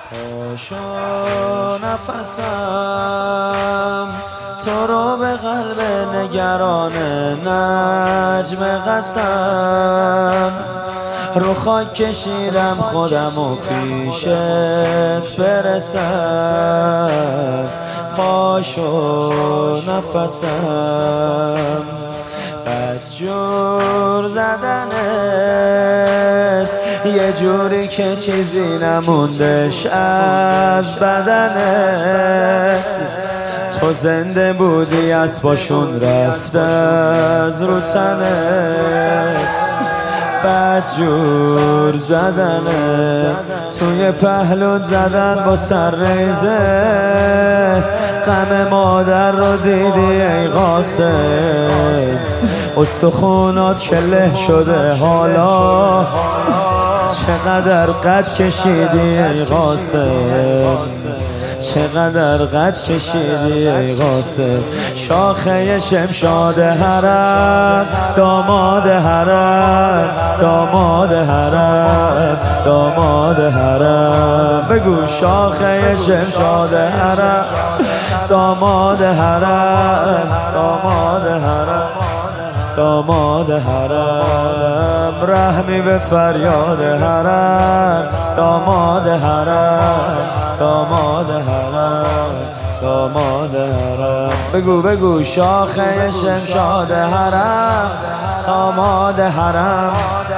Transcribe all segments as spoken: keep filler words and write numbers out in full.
پاشو نفسم تو رو به قلب نگران نجم قسم، رو خاک کشیدم خودم و پیشت برسم. پاشو نفسم بدجور زدنت یه جوری که چیزی نموندش از بدنت. تو زنده بودی اسباشون رفته از رو تنت. بدجور زدنت توی پهلوت زدن با سرریزه. غم مادر رو دیدی ای قاسم، استخونات که له شده حالا. چقدر قد کشیدی ای قاسم، چقدر قد کشیدی ای قاسم. شاخه شمشاد حرم، داماد حرم، داماد حرم، داماد حرم. بگو شاخه شمشاد حرم، داماد حرم، داماد حرم، داماد حرم. رحمی به فریاد حرم، داماد حرم، داماد حرم، داماد حرم. بگو بگو شاخه شمشاد حرم، داماد حرم،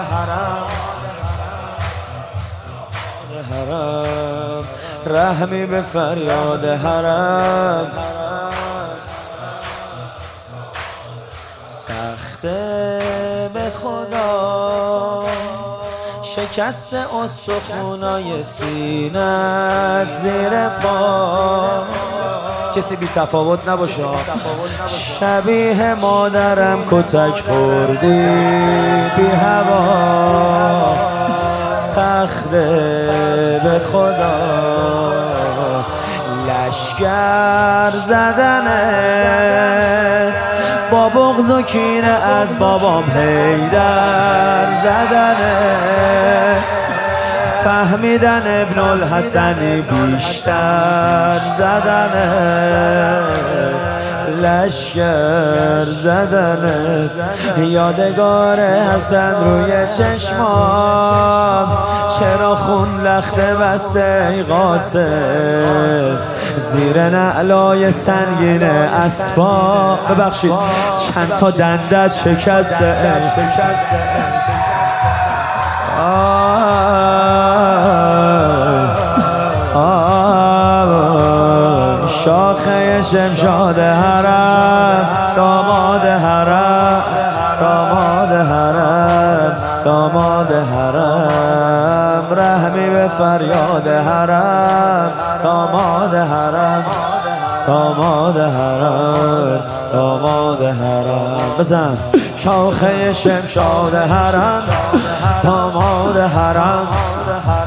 حرم. رحمی به فریاد حرم. سخته به خدا شکست استخونای سینت زیر پا. کسی بی تفاوت نباشه. شبیه مادرم کتک خوردی بی هوا. سخته به خدا لشگر زدنه با بغض و کینه از بابام حیدر زدنه. فهمیدن ابن الحسنی بیشتر زدنه. لشگر زدنه یادگار حسن روی چشمام. چرا خون لخته بسته ای قاسم، زیر نعلای سنگین اسبا. ببخشید چند تا دندت شکسته. شاخه شمشاد حرم، داماد حرم، داماد حرم، داماد حرم. رحمی به فریاد حرم، داماد حرم، داماد حرم، داماد حرم. بزن شاخه شمشاد حرم، داماد حرم.